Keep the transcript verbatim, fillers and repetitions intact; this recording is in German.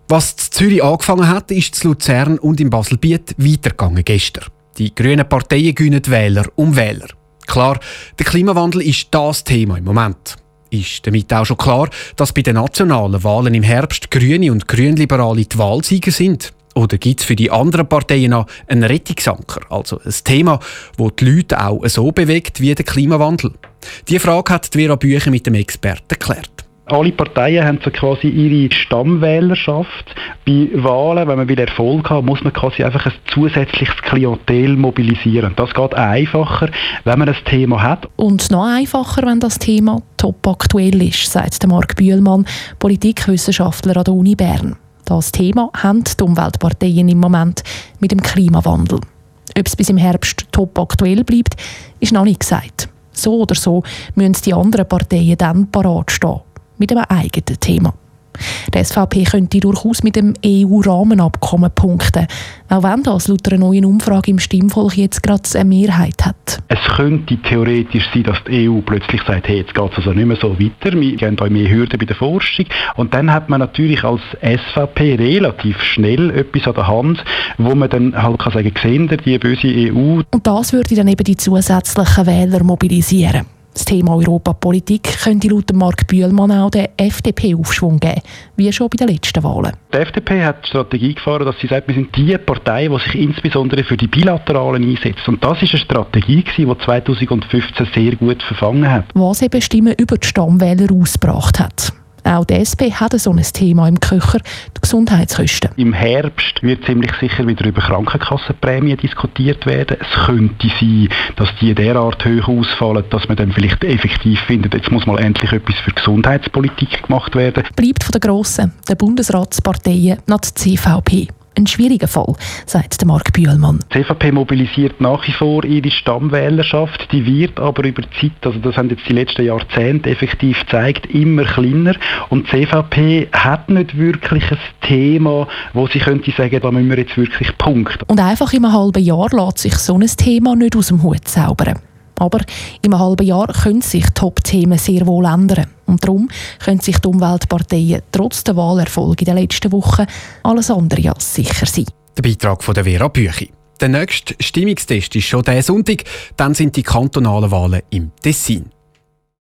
Was in Zürich angefangen hat, ist in Luzern und in Baselbiet weitergegangen gestern. Die grünen Parteien gewinnen Wähler um Wähler. Klar, der Klimawandel ist das Thema im Moment. Ist damit auch schon klar, dass bei den nationalen Wahlen im Herbst Grüne und Grünliberale die Wahlsieger sind? Oder gibt es für die anderen Parteien noch einen Rettungsanker, also ein Thema, das die Leute auch so bewegt wie der Klimawandel? Diese Frage hat Vera Bücher mit dem Experten geklärt. Alle Parteien haben so quasi ihre Stammwählerschaft. Bei Wahlen, wenn man will Erfolg haben, muss man quasi einfach ein zusätzliches Klientel mobilisieren. Das geht einfacher, wenn man ein Thema hat. Und noch einfacher, wenn das Thema top aktuell ist, sagt Marc Bühlmann, Politikwissenschaftler an der Uni Bern. Das Thema haben die Umweltparteien im Moment mit dem Klimawandel. Ob es bis im Herbst top aktuell bleibt, ist noch nicht gesagt. So oder so müssen die anderen Parteien dann parat stehen. Mit einem eigenen Thema. Die S V P könnte durchaus mit dem E U-Rahmenabkommen punkten, auch wenn das laut einer neuen Umfrage im Stimmvolk jetzt gerade eine Mehrheit hat. Es könnte theoretisch sein, dass die E U plötzlich sagt, hey, jetzt geht es also nicht mehr so weiter, wir geben da mehr Hürden bei der Forschung. Und dann hat man natürlich als S V P relativ schnell etwas an der Hand, wo man dann halt kann sagen, sehen Sie, die böse E U. Und das würde dann eben die zusätzlichen Wähler mobilisieren. Das Thema Europapolitik könnte laut Marc Bühlmann auch der F D P Aufschwung geben, wie schon bei den letzten Wahlen. Die F D P hat die Strategie gefahren, dass sie sagt, wir sind die Partei, die sich insbesondere für die Bilateralen einsetzt. Und das ist eine Strategie, die zwanzig fünfzehn sehr gut verfangen hat. Was eben Stimmen über die Stammwähler ausgebracht hat. Auch die S P hat so ein Thema im Köcher, die Gesundheitskosten. Im Herbst wird ziemlich sicher wieder über Krankenkassenprämien diskutiert werden. Es könnte sein, dass die derart hoch ausfallen, dass man dann vielleicht effektiv findet, jetzt muss mal endlich etwas für Gesundheitspolitik gemacht werden. Bleibt von den Grossen, den Bundesratsparteien, noch die C V P. Ein schwieriger Fall, sagt Marc Bühlmann. Die C V P mobilisiert nach wie vor ihre Stammwählerschaft, die wird aber über die Zeit, also das haben jetzt die letzten Jahrzehnte effektiv gezeigt, immer kleiner. Und die C V P hat nicht wirklich ein Thema, wo sie könnte sagen, da müssen wir jetzt wirklich punkten. Und einfach in einem halben Jahr lässt sich so ein Thema nicht aus dem Hut zaubern. Aber in einem halben Jahr können sich Top-Themen sehr wohl ändern. Und darum können sich die Umweltparteien trotz der Wahlerfolge in den letzten Wochen alles andere als sicher sein. Der Beitrag von der Vera Büchi. Der nächste Stimmungstest ist schon diesen Sonntag. Dann sind die kantonalen Wahlen im Tessin.